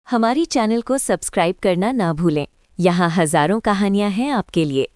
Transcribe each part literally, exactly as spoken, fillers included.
हमारी चैनल को सब्सक्राइब करना ना भूलें। यहाँ हजारों कहानियां हैं आपके लिए।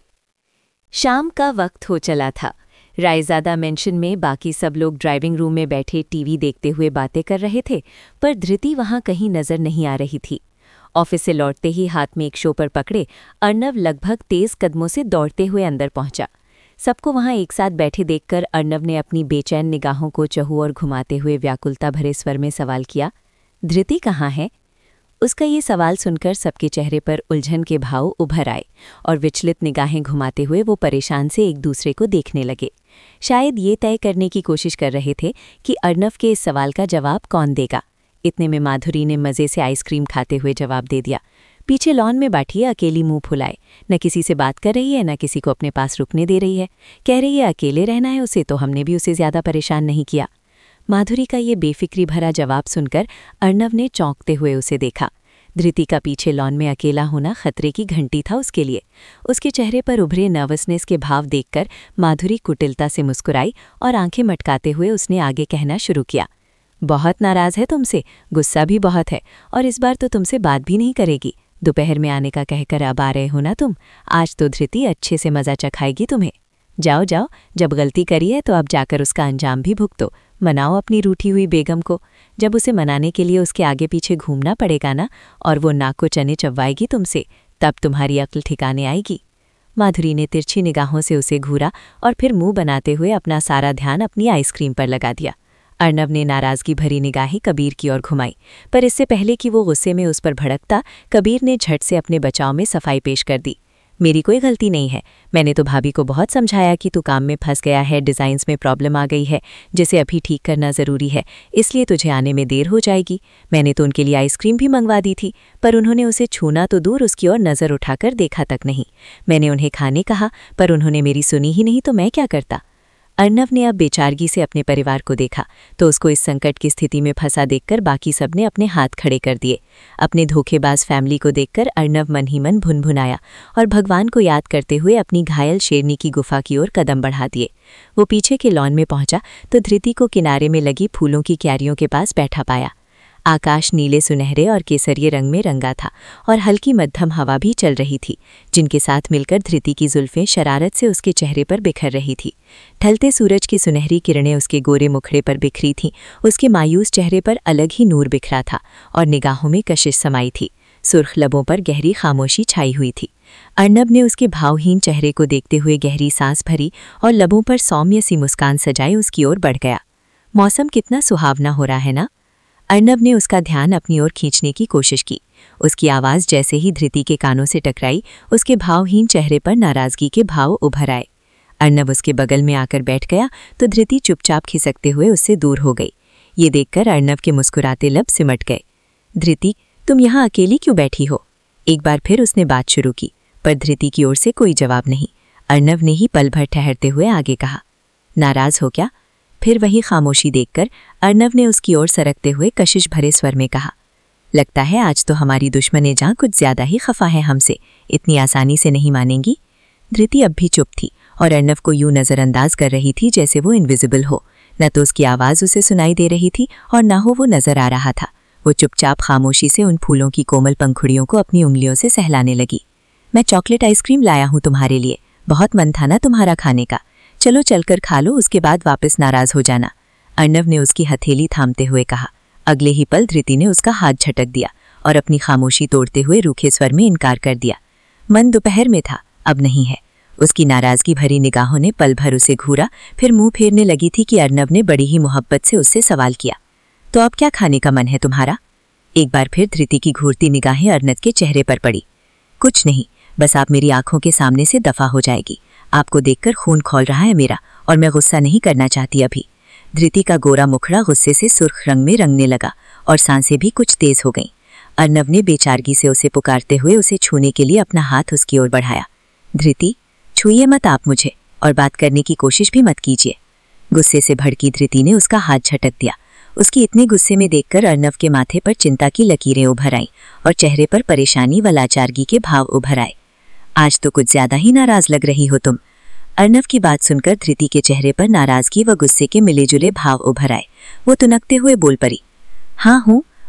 शाम का वक्त हो चला था। रायजादा मेंशन में बाकी सब लोग ड्राइविंग रूम में बैठे टीवी देखते हुए बातें कर रहे थे, पर धृति वहां कहीं नजर नहीं आ रही थी। ऑफिस से लौटते ही हाथ में एक शॉपर पकड़े अर्नव लगभग तेज कदमों से दौड़ते हुए अंदर पहुंचा। सबको वहां एक साथ बैठे देखकर अर्नव ने अपनी बेचैन निगाहों को चहुओर घुमाते हुए व्याकुलता भरे स्वर में सवाल किया, धृति कहाँ है? उसका ये सवाल सुनकर सबके चेहरे पर उलझन के भाव उभर आए और विचलित निगाहें घुमाते हुए वो परेशान से एक दूसरे को देखने लगे। शायद ये तय करने की कोशिश कर रहे थे कि अर्नव के इस सवाल का जवाब कौन देगा। इतने में माधुरी ने मज़े से आइसक्रीम खाते हुए जवाब दे दिया। पीछे लॉन में बैठी है, अकेली मुंह फुलाए, न किसी से बात कर रही है, न किसी को अपने पास रुकने दे रही है। कह रही है अकेले रहना है उसे, तो हमने भी उसे ज़्यादा परेशान नहीं किया। माधुरी का ये बेफिक्री भरा जवाब सुनकर अर्नव ने चौंकते हुए उसे देखा। धृति का पीछे लॉन में अकेला होना खतरे की घंटी था उसके लिए। उसके चेहरे पर उभरे नर्वसनेस के भाव देखकर माधुरी कुटिलता से मुस्कुराई और आंखें मटकाते हुए उसने आगे कहना शुरू किया, बहुत नाराज है तुमसे, गुस्सा भी बहुत है, और इस बार तो तुमसे बात भी नहीं करेगी। दोपहर में आने का कहकर अब आ रहे हो ना तुम। आज तो धृति अच्छे से मजा चखाएगी तुम्हें। जाओ जाओ, जब गलती करी है तो अब जाकर उसका अंजाम भी भुगतो। मनाओ अपनी रूठी हुई बेगम को। जब उसे मनाने के लिए उसके आगे पीछे घूमना पड़ेगा ना, और वो नाक को चने चबवाएगी तुमसे, तब तुम्हारी अक्ल ठिकाने आएगी। माधुरी ने तिरछी निगाहों से उसे घूरा और फिर मुंह बनाते हुए अपना सारा ध्यान अपनी आइसक्रीम पर लगा दिया। अर्नव ने नाराजगी भरी निगाहें कबीर की ओर घुमाई, पर इससे पहले कि वो गुस्से में उस पर भड़कता, कबीर ने झट से अपने बचाव में सफाई पेश कर दी। मेरी कोई गलती नहीं है। मैंने तो भाभी को बहुत समझाया कि तू काम में फंस गया है, डिज़ाइंस में प्रॉब्लम आ गई है जिसे अभी ठीक करना ज़रूरी है, इसलिए तुझे आने में देर हो जाएगी। मैंने तो उनके लिए आइसक्रीम भी मंगवा दी थी, पर उन्होंने उसे छूना तो दूर उसकी ओर नज़र उठाकर देखा तक नहीं। मैंने उन्हें खाने कहा, पर उन्होंने मेरी सुनी ही नहीं, तो मैं क्या करता। अर्नव ने अब बेचारगी से अपने परिवार को देखा तो उसको इस संकट की स्थिति में फंसा देखकर बाकी सबने अपने हाथ खड़े कर दिए। अपने धोखेबाज फैमिली को देखकर अर्नव मन ही मन भुनभुनाया और भगवान को याद करते हुए अपनी घायल शेरनी की गुफा की ओर कदम बढ़ा दिए। वो पीछे के लॉन में पहुंचा तो धृति को किनारे में लगी फूलों की क्यारियों के पास बैठा पाया। आकाश नीले सुनहरे और केसरिये रंग में रंगा था और हल्की मध्यम हवा भी चल रही थी, जिनके साथ मिलकर धृति की जुल्फें शरारत से उसके चेहरे पर बिखर रही थी। ढलते सूरज की सुनहरी किरणें उसके गोरे मुखड़े पर बिखरी थीं। उसके मायूस चेहरे पर अलग ही नूर बिखरा था और निगाहों में कशिश समाई थी। सुर्ख लबों पर गहरी खामोशी छाई हुई थी। अर्नव ने उसके भावहीन चेहरे को देखते हुए गहरी सांस भरी और लबों पर सौम्य सी मुस्कान सजाए उसकी ओर बढ़ गया। मौसम कितना सुहावना हो रहा है ना। अर्नव ने उसका ध्यान अपनी ओर खींचने की कोशिश की। उसकी आवाज़ जैसे ही धृति के कानों से टकराई, उसके भावहीन चेहरे पर नाराज़गी के भाव उभर आए। अर्नव उसके बगल में आकर बैठ गया तो धृति चुपचाप खिसकते हुए उससे दूर हो गई। ये देखकर अर्नव के मुस्कुराते लब सिमट गए। धृति, तुम यहाँ अकेली क्यों बैठी हो? एक बार फिर उसने बात शुरू की, पर धृति की ओर से कोई जवाब नहीं। अर्नव ने ही पल भर ठहरते हुए आगे कहा, नाराज़ हो क्या? फिर वही खामोशी देखकर अर्नव ने उसकी ओर सरकते हुए कशिश भरे स्वर में कहा, लगता है आज तो हमारी दुश्मने जहाँ कुछ ज्यादा ही खफा है हमसे, इतनी आसानी से नहीं मानेंगी। धृति अब भी चुप थी और अर्नव को यूं नज़रअंदाज कर रही थी जैसे वो इनविजिबल हो। न तो उसकी आवाज़ उसे सुनाई दे रही थी और न हो वो नजर आ रहा था। वो चुपचाप खामोशी से उन फूलों की कोमल पंखुड़ियों को अपनी उंगलियों से सहलाने लगी। मैं चॉकलेट आइसक्रीम लाया हूँ तुम्हारे लिए, बहुत मन था ना तुम्हारा खाने का। चलो चलकर खा लो, उसके बाद वापस नाराज हो जाना। अर्नव ने उसकी हथेली थामते हुए कहा। अगले ही पल धृति ने उसका हाथ झटक दिया और अपनी खामोशी तोड़ते हुए रूखे स्वर में इनकार कर दिया। मन दोपहर में था, अब नहीं है। उसकी नाराजगी भरी निगाहों ने पल भर उसे घूरा, फिर मुंह फेरने लगी थी कि अर्नव ने बड़ी ही मोहब्बत से उससे सवाल किया, तो अब क्या खाने का मन है तुम्हारा? एक बार फिर धृति की घूरती निगाहें अर्नव के चेहरे पर पड़ी। कुछ नहीं, बस आप मेरी आंखों के सामने से दफा हो जाएगी। आपको देखकर खून खौल रहा है मेरा और मैं गुस्सा नहीं करना चाहती अभी। धृति का गोरा मुखड़ा गुस्से से सुर्ख रंग में रंगने लगा और सांसें भी कुछ तेज हो गईं। अर्नव ने बेचारगी से उसे पुकारते हुए उसे छूने के लिए अपना हाथ उसकी ओर बढ़ाया। धृति, छूइए मत आप मुझे, और बात करने की कोशिश भी मत कीजिए। गुस्से से भड़की धृति ने उसका हाथ झटक दिया। उसकी इतने गुस्से में देखकर अर्नव के माथे पर चिंता की लकीरें उभर आईं और चेहरे पर परेशानी व लाचारगी के भाव उभर आए। आज तो कुछ ज्यादा ही नाराज लग रही हो तुम। अर्नव की बात सुनकर धृति के चेहरे पर नाराजगी व गुस्से के मिले जुले भाव उभर आए। वो तुनकते हुए बोल पड़ी, हाँ हूँ,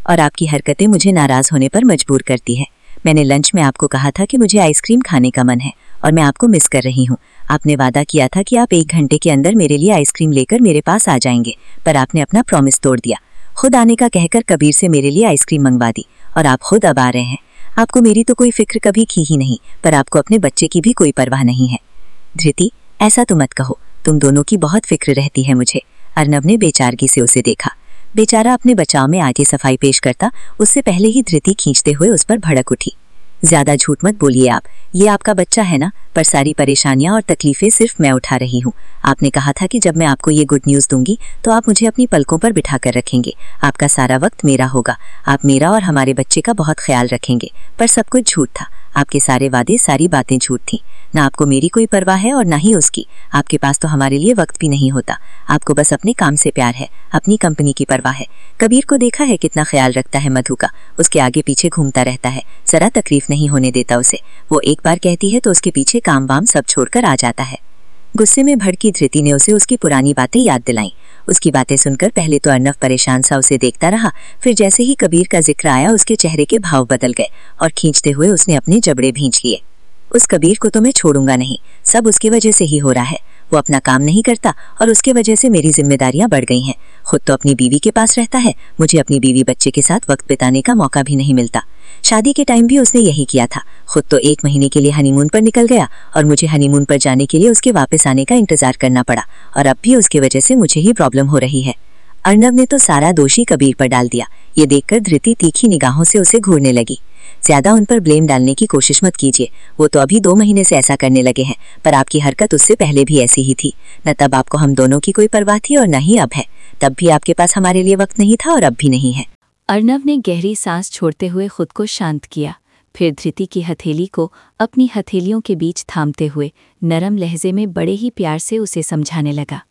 और आपकी हरकतें मुझे नाराज होने पर मजबूर करती है। मैंने लंच में आपको कहा था कि मुझे आइसक्रीम खाने का मन है और मैं आपको मिस कर रही हूँ। आपने वादा किया था कि आप एक घंटे के अंदर मेरे लिए आइसक्रीम लेकर मेरे पास आ जाएंगे, पर आपने अपना प्रॉमिस तोड़ दिया। खुद आने का कहकर कबीर से मेरे लिए आइसक्रीम मंगवा दी और आप खुद अब आ रहे हैं। आपको मेरी तो कोई फिक्र कभी की ही नहीं, पर आपको अपने बच्चे की भी कोई परवाह नहीं है। धृति, ऐसा तो मत कहो, तुम दोनों की बहुत फिक्र रहती है मुझे। अर्नव ने बेचारगी से उसे देखा। बेचारा अपने बचाव में आगे सफाई पेश करता, उससे पहले ही धृति खींचते हुए उस पर भड़क उठी। ज्यादा झूठ मत बोलिए आप, ये आपका बच्चा है ना, पर सारी परेशानियां और तकलीफें सिर्फ मैं उठा रही हूँ। आपने कहा था कि जब मैं आपको ये गुड न्यूज़ दूंगी तो आप मुझे अपनी पलकों पर बिठा कर रखेंगे, आपका सारा वक्त मेरा होगा, आप मेरा और हमारे बच्चे का बहुत ख्याल रखेंगे। पर सब कुछ झूठ था, आपके सारे वादे, सारी बातें झूठ थीं। ना आपको मेरी कोई परवाह है और ना ही उसकी। आपके पास तो हमारे लिए वक्त भी नहीं होता, आपको बस अपने काम से प्यार है, अपनी कंपनी की परवाह है। कबीर को देखा है कितना ख्याल रखता है मधु का, उसके आगे पीछे घूमता रहता है, जरा तकलीफ नहीं होने देता उसे। वो एक बार कहती है तो उसके पीछे काम वाम सब छोड़कर आ जाता है। गुस्से में भड़की धृति ने उसे उसकी पुरानी बातें याद दिलाईं। उसकी बातें सुनकर पहले तो अर्नव परेशान सा उसे देखता रहा, फिर जैसे ही कबीर का जिक्र आया उसके चेहरे के भाव बदल गए और खींचते हुए उसने अपने जबड़े भींच लिए। उस कबीर को तो मैं छोड़ूंगा नहीं, सब उसकी वजह से ही हो रहा है। वो अपना काम नहीं करता और उसके वजह से मेरी जिम्मेदारियां बढ़ गई हैं। खुद तो अपनी बीवी के पास रहता है, मुझे अपनी बीवी बच्चे के साथ वक्त बिताने का मौका भी नहीं मिलता। शादी के टाइम भी उसने यही किया था, खुद तो एक महीने के लिए हनीमून पर निकल गया और मुझे हनीमून पर जाने के लिए उसके वापस आने का इंतजार करना पड़ा, और अब भी उसकी वजह से मुझे ही प्रॉब्लम हो रही है। अर्नव ने तो सारा दोषी कबीर पर डाल दिया। ये देखकर धृति तीखी निगाहों से उसे घूरने लगी। ज्यादा उन पर ब्लेम डालने की कोशिश मत कीजिए, वो तो अभी दो महीने से ऐसा करने लगे हैं, पर आपकी हरकत उससे पहले भी ऐसी ही थी। न तब आपको हम दोनों की कोई परवाह थी और न ही अब है। तब भी आपके पास हमारे लिए वक्त नहीं था और अब भी नहीं है। अर्नव ने गहरी सांस छोड़ते हुए खुद को शांत किया, फिर धृति की हथेली को अपनी हथेलियों के बीच थामते हुए नरम लहजे में बड़े ही प्यार से उसे समझाने लगा।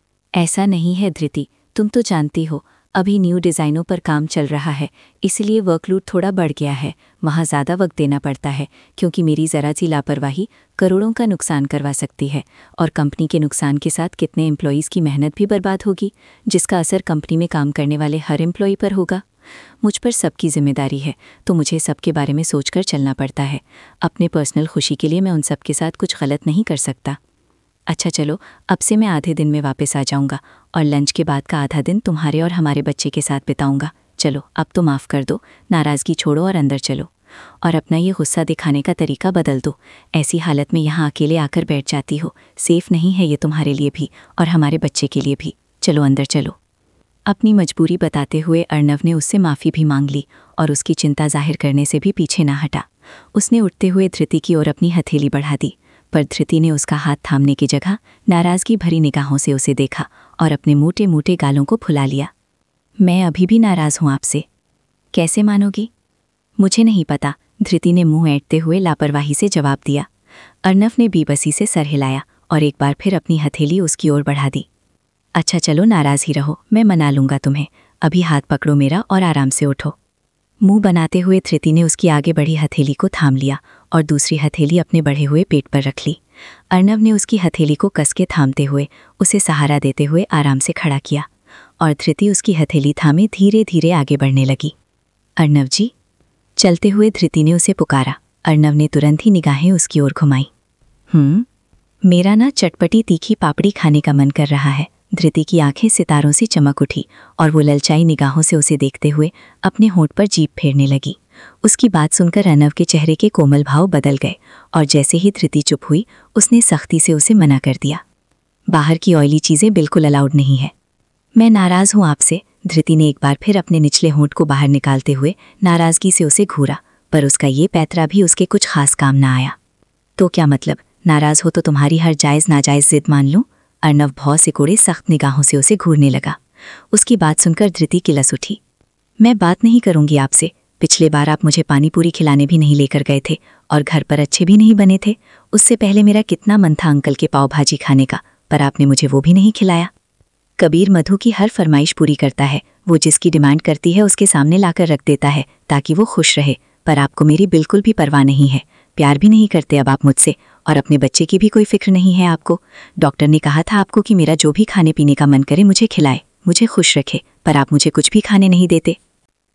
ऐसा नहीं है धृति, तुम तो जानती हो अभी न्यू डिज़ाइनों पर काम चल रहा है, इसलिए वर्कलोड थोड़ा बढ़ गया है। वहाँ ज़्यादा वक्त देना पड़ता है, क्योंकि मेरी ज़रा सी लापरवाही करोड़ों का नुकसान करवा सकती है, और कंपनी के नुकसान के साथ कितने एम्प्लॉयज़ की मेहनत भी बर्बाद होगी, जिसका असर कंपनी में काम करने वाले हर एम्प्लॉय पर होगा। मुझ पर सबकी जिम्मेदारी है, तो मुझे सबके बारे में सोचकर चलना पड़ता है। अपने पर्सनल खुशी के लिए मैं उन सब के साथ कुछ गलत नहीं कर सकता। अच्छा चलो, अब से मैं आधे दिन में वापस आ जाऊंगा और लंच के बाद का आधा दिन तुम्हारे और हमारे बच्चे के साथ बिताऊंगा। चलो अब तो माफ़ कर दो, नाराज़गी छोड़ो और अंदर चलो, और अपना ये गुस्सा दिखाने का तरीका बदल दो। ऐसी हालत में यहाँ अकेले आकर बैठ जाती हो, सेफ़ नहीं है ये तुम्हारे लिए भी और हमारे बच्चे के लिए भी। चलो अंदर चलो। अपनी मजबूरी बताते हुए अर्नव ने उससे माफ़ी भी मांग ली और उसकी चिंता जाहिर करने से भी पीछे ना हटा। उसने उठते हुए धृति की ओर अपनी हथेली बढ़ा दी, पर धृति ने उसका हाथ थामने की जगह नाराज़गी भरी निगाहों से उसे देखा और अपने मोटे मोटे गालों को फुला लिया। मैं अभी भी नाराज़ हूँ आपसे। कैसे मानोगी? मुझे नहीं पता, धृति ने मुंह ऐंठते हुए लापरवाही से जवाब दिया। अर्नव ने बेबसी से सर हिलाया और एक बार फिर अपनी हथेली उसकी ओर बढ़ा दी। अच्छा चलो, नाराज़ ही रहो, मैं मना लूँगा तुम्हें। अभी हाथ पकड़ो मेरा और आराम से उठो। मुंह बनाते हुए धृति ने उसकी आगे बढ़ी हथेली को थाम लिया और दूसरी हथेली अपने बढ़े हुए पेट पर रख ली। अर्नव ने उसकी हथेली को कस के थामते हुए उसे सहारा देते हुए आराम से खड़ा किया और धृति उसकी हथेली थामे धीरे धीरे आगे बढ़ने लगी। अर्नव जी, चलते हुए धृति ने उसे पुकारा। अर्नव ने तुरंत ही निगाहें उसकी ओर घुमाई। हम्म मेरा ना चटपटी तीखी पापड़ी खाने का मन कर रहा है। धृति की आंखें सितारों से चमक उठी और वो ललचाई निगाहों से उसे देखते हुए अपने होंठ पर जीभ फेरने लगी। उसकी बात सुनकर अर्नव के चेहरे के कोमल भाव बदल गए और जैसे ही धृति चुप हुई उसने सख्ती से उसे मना कर दिया। बाहर की ऑयली चीज़ें बिल्कुल अलाउड नहीं है। मैं नाराज़ हूँ आपसे। धृति ने एक बार फिर अपने निचले होंठ को बाहर निकालते हुए नाराज़गी से उसे घूरा, पर उसका ये पैतरा भी उसके कुछ खास काम ना आया। तो क्या मतलब, नाराज़ हो तो तुम्हारी हर जायज़ नाजायज़ जिद मान लूँ? अर्नव भौं से कोड़े सख्त निगाहों से उसे घूरने लगा। उसकी बात सुनकर धृति किलस उठी। मैं बात नहीं करूंगी आपसे। पिछले बार आप मुझे पानी पूरी खिलाने भी नहीं लेकर गए थे और घर पर अच्छे भी नहीं बने थे। उससे पहले मेरा कितना मन था अंकल के पाव भाजी खाने का, पर आपने मुझे वो भी नहीं खिलाया। कबीर मधु की हर फरमाइश पूरी करता है, वो जिसकी डिमांड करती है उसके सामने लाकर रख देता है ताकि वो खुश रहे, पर आपको मेरी बिल्कुल भी परवाह नहीं है। प्यार भी नहीं करते अब आप मुझसे, और अपने बच्चे की भी कोई फिक्र नहीं है आपको। डॉक्टर ने कहा था आपको कि मेरा जो भी खाने पीने का मन करे मुझे खिलाए, मुझे खुश रखे, पर आप मुझे कुछ भी खाने नहीं देते।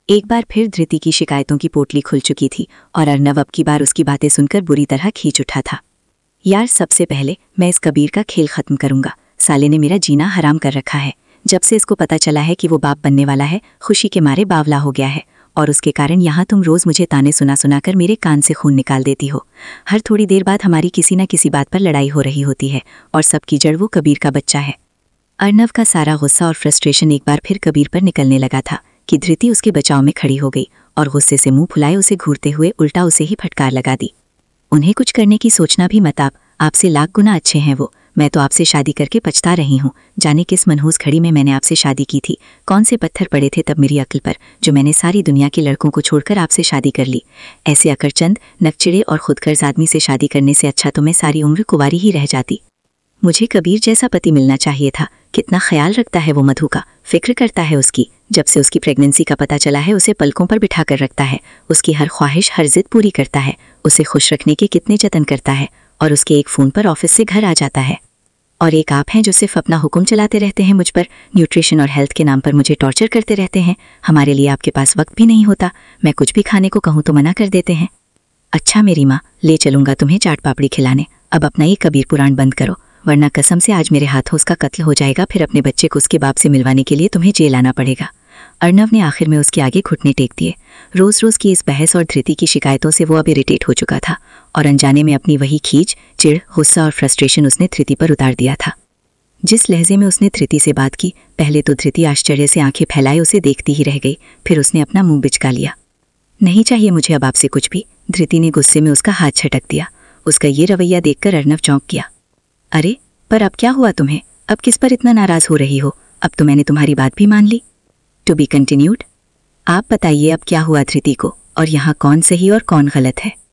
एक बार फिर धृति की शिकायतों की पोटली खुल चुकी थी और अर्नव अब की बार उसकी बातें सुनकर बुरी तरह खींच उठा था। यार, सबसे पहले मैं इस कबीर का खेल खत्म करूंगा। साले ने मेरा जीना हराम कर रखा है। जब से इसको पता चला है कि वो बाप बनने वाला है, खुशी के मारे बावला हो गया है और उसके कारण यहाँ तुम रोज मुझे ताने सुना सुनाकर मेरे कान से खून निकाल देती हो। हर थोड़ी देर बाद हमारी किसी न किसी बात पर लड़ाई हो रही होती है और सबकी जड़ वो कबीर का बच्चा है। अर्नव का सारा गुस्सा और फ्रस्ट्रेशन एक बार फिर कबीर पर निकलने लगा था कि धृति उसके बचाव में खड़ी हो गई और गुस्से से मुंह फुलाए उसे घूरते हुए उल्टा उसे ही फटकार लगा दी। उन्हें कुछ करने की सोचना भी मत, आप आपसे लाख गुना अच्छे हैं वो। मैं तो आपसे शादी करके पछता रही हूँ। जाने किस मनहूस घड़ी में मैंने आपसे शादी की थी, कौन से पत्थर पड़े थे तब मेरी अक्ल पर, जो मैंने सारी दुनिया के लड़कों को छोड़कर आपसे शादी कर ली। ऐसे अकड़चंद, नकचिड़े और खुदगर्ज आदमी से शादी करने से अच्छा तो मैं सारी उम्र कुंवारी ही रह जाती। मुझे कबीर जैसा पति मिलना चाहिए था। कितना ख्याल रखता है वो मधु का, फिक्र करता है उसकी। जब से उसकी प्रेगनेंसी का पता चला है उसे पलकों पर बिठा कर रखता है, उसकी हर ख्वाहिश हर जिद पूरी करता है, उसे खुश रखने के कितने जतन करता है और उसके एक फ़ोन पर ऑफिस से घर आ जाता है। और एक आप हैं जो सिर्फ अपना हुक्म चलाते रहते हैं मुझ पर, न्यूट्रिशन और हेल्थ के नाम पर मुझे टॉर्चर करते रहते हैं। हमारे लिए आपके पास वक्त भी नहीं होता। मैं कुछ भी खाने को कहूँ तो मना कर देते हैं। अच्छा मेरी माँ, ले चलूँगा तुम्हें चाट पापड़ी खिलाने। अब अपना ये कबीर पुराण बंद करो, वरना कसम से आज मेरे हाथों उसका कत्ल हो जाएगा। फिर अपने बच्चे को उसके बाप से मिलवाने के लिए तुम्हें जेल आना पड़ेगा। अर्नव ने आखिर में उसके आगे घुटने टेक दिए। रोज रोज की इस बहस और धृति की शिकायतों से वो अब इरिटेट हो चुका था और अनजाने में अपनी वही खींच, चिढ़, गुस्सा और फ्रस्ट्रेशन उसने धृति पर उतार दिया था। जिस लहजे में उसने धृति से बात की, पहले तो धृति आश्चर्य से आंखें फैलाए उसे देखती ही रह गई, फिर उसने अपना मुंह बिचका लिया। नहीं चाहिए मुझे अब आपसे कुछ भी। धृति ने गुस्से में उसका हाथ झटक दिया। उसका ये रवैया देखकर अर्नव चौंक गया। अरे पर अब क्या हुआ तुम्हें? अब किस पर इतना नाराज हो रही हो? अब तो मैंने तुम्हारी बात भी मान ली। To be continued. आप बताइए अब क्या हुआ धृति को, और यहाँ कौन सही और कौन गलत है?